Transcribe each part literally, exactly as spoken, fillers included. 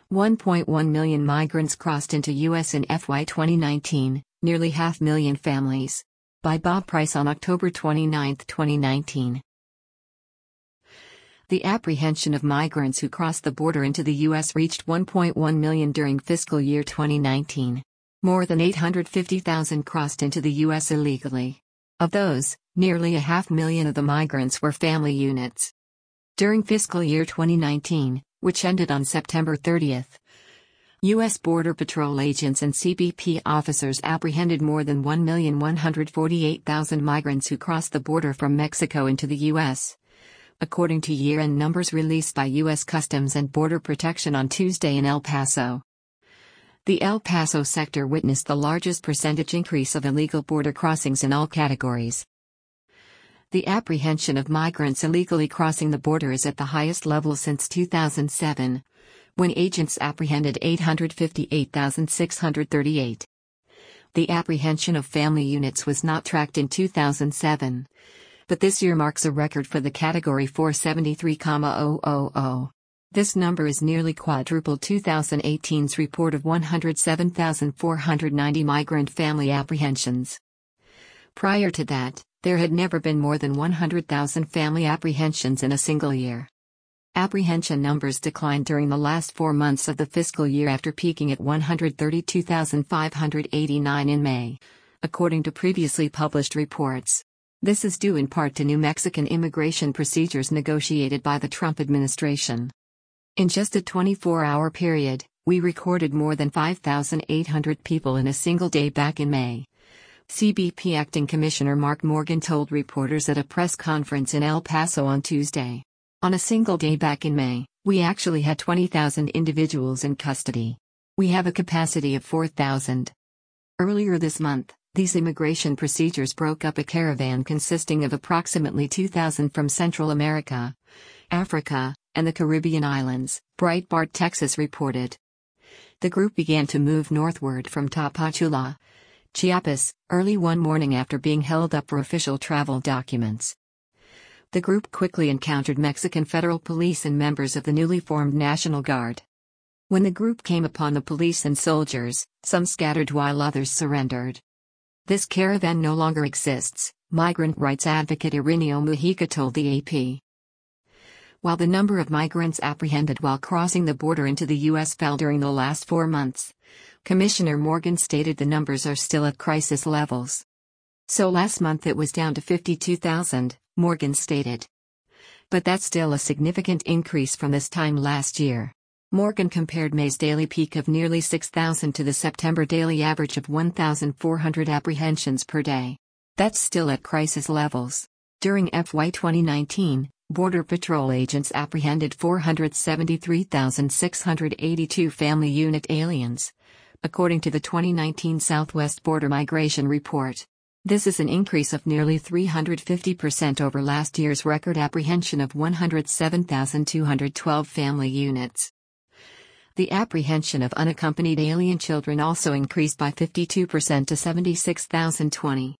one point one million migrants crossed into U S in F Y twenty nineteen, nearly half million families. By Bob Price on October twenty-ninth, twenty nineteen. The apprehension of migrants who crossed the border into the U S reached one point one million during fiscal year twenty nineteen. More than eight hundred fifty thousand crossed into the U S illegally. Of those, nearly a half million of the migrants were family units. During fiscal year twenty nineteen, which ended on September thirtieth, U S Border Patrol agents and C B P officers apprehended more than one million one hundred forty-eight thousand migrants who crossed the border from Mexico into the U S, according to year-end numbers released by U S Customs and Border Protection on Tuesday in El Paso. The El Paso sector witnessed the largest percentage increase of illegal border crossings in all categories. The apprehension of migrants illegally crossing the border is at the highest level since two thousand seven, when agents apprehended eight hundred fifty-eight thousand six hundred thirty-eight. The apprehension of family units was not tracked in two thousand seven, but this year marks a record for the category four seventy-three thousand. This number is nearly quadruple two thousand eighteen's report of one hundred seven thousand four hundred ninety migrant family apprehensions. Prior to that, there had never been more than one hundred thousand family apprehensions in a single year. Apprehension numbers declined during the last four months of the fiscal year after peaking at one hundred thirty-two thousand five hundred eighty-nine in May, according to previously published reports. This is due in part to new Mexican immigration procedures negotiated by the Trump administration. In just a twenty-four hour period, we recorded more than five thousand eight hundred people in a single day back in May. C B P Acting Commissioner Mark Morgan told reporters at a press conference in El Paso on Tuesday. On a single day back in May, we actually had twenty thousand individuals in custody. We have a capacity of four thousand. Earlier this month, these immigration procedures broke up a caravan consisting of approximately two thousand from Central America, Africa, and the Caribbean islands, Breitbart Texas reported. The group began to move northward from Tapachula, Chiapas, early one morning after being held up for official travel documents. The group quickly encountered Mexican federal police and members of the newly formed National Guard. When the group came upon the police and soldiers, some scattered while others surrendered. This caravan no longer exists, migrant rights advocate Irineo Mujica told the A P. While the number of migrants apprehended while crossing the border into the U S fell during the last four months, Commissioner Morgan stated the numbers are still at crisis levels. So last month it was down to fifty-two thousand, Morgan stated. But that's still a significant increase from this time last year. Morgan compared May's daily peak of nearly six thousand to the September daily average of one thousand four hundred apprehensions per day. That's still at crisis levels. During F Y twenty nineteen, Border Patrol agents apprehended four hundred seventy-three thousand six hundred eighty-two family unit aliens, according to the twenty nineteen Southwest Border Migration Report. This is an increase of nearly three hundred fifty percent over last year's record apprehension of one hundred seven thousand two hundred twelve family units. The apprehension of unaccompanied alien children also increased by fifty-two percent to seventy-six thousand twenty.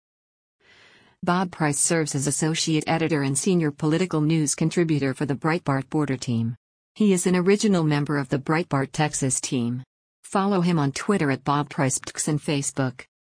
Bob Price serves as associate editor and senior political news contributor for the Breitbart Border team. He is an original member of the Breitbart Texas team. Follow him on Twitter at Bob Price and Facebook.